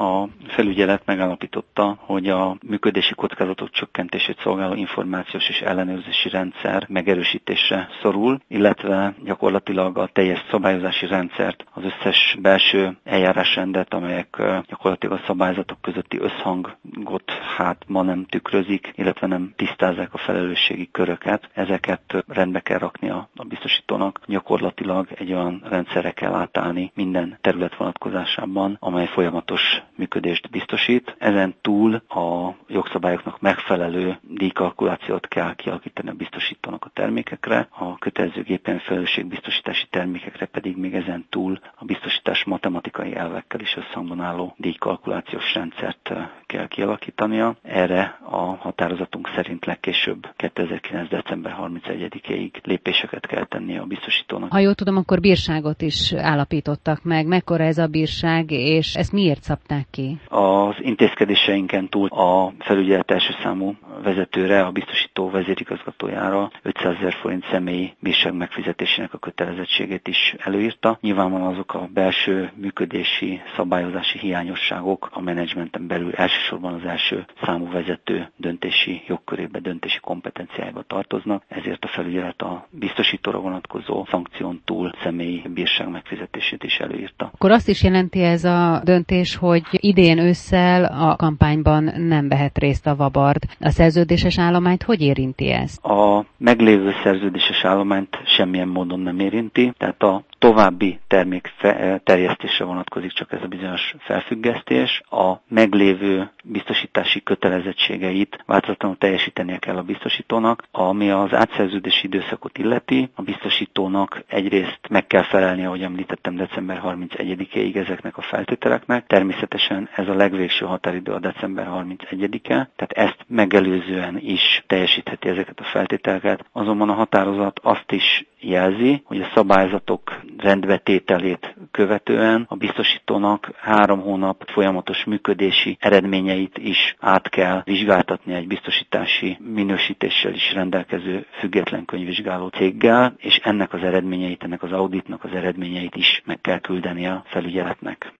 A felügyelet megállapította, hogy a működési kockázatok csökkentését szolgáló információs és ellenőrzési rendszer megerősítésre szorul, illetve gyakorlatilag a teljes szabályozási rendszert, az összes belső eljárásrendet, amelyek gyakorlatilag a szabályzatok közötti összhangot ma nem tükrözik, illetve nem tisztázzák a felelősségi köröket. Ezeket rendbe kell rakni a biztosítónak. Gyakorlatilag egy olyan rendszerre kell átállni minden terület vonatkozásában, amely folyamatos működést biztosít. Ezen túl a jogszabályoknak megfelelő díjkalkulációt kell kialakítani a biztosítónak a termékekre, a kötelező gépen felelősségbiztosítási termékekre pedig még ezen túl a biztosítás matematikai elvekkel is összhangban álló díjkalkulációs rendszert kell kialakítania. Erre a határozatunk szerint legkésőbb 2009. december 31-ig lépéseket kell tennie a biztosítónak. Ha jól tudom, akkor bírságot is állapítottak meg. Mekkora ez a bírság, és ezt miért szabták ki? Az intézkedéseinken túl a felügyelet első számú vezetőre, a biztosító vezérigazgatójára 500 000 forint személyi bírság megfizetésének a kötelezettségét is előírta. Nyilvánvalóan azok a belső működési, szabályozási hiányosságok a menedzsmenten belül elsősorban az első számú vezető döntési jogkörébe, döntési kompetenciájába tartoznak, ezért a felügyelet a biztosítóra vonatkozó szankción túl személyi bírság megfizetését is előírta. Akkor azt is jelenti ez a döntés, hogy idén ősszel a kampányban nem vehet részt a Vabard. A szerződéses állományt hogy érinti ezt? A meglévő szerződéses állományt semmilyen módon nem érinti, tehát a további termék terjesztésre vonatkozik csak ez a bizonyos felfüggesztés. A meglévő biztosítási kötelezettségeit változatlanul teljesítenie kell a biztosítónak. Ami az átszerződési időszakot illeti, a biztosítónak egyrészt meg kell felelnie, ahogy említettem, december 31-ig ezeknek a feltételeknek. Természetesen ez a legvégső határidő a december 31-e, tehát ezt megelőzően is teljesítheti ezeket a feltételeket. Azonban a határozat azt is jelzi, hogy a szabályzatok rendbetételét követően a biztosítónak 3 hónap folyamatos működési eredményeit is át kell vizsgáltatni egy biztosítási minősítéssel is rendelkező független könyvvizsgáló céggel, és ennek az eredményeit, ennek az auditnak az eredményeit is meg kell küldeni a felügyeletnek.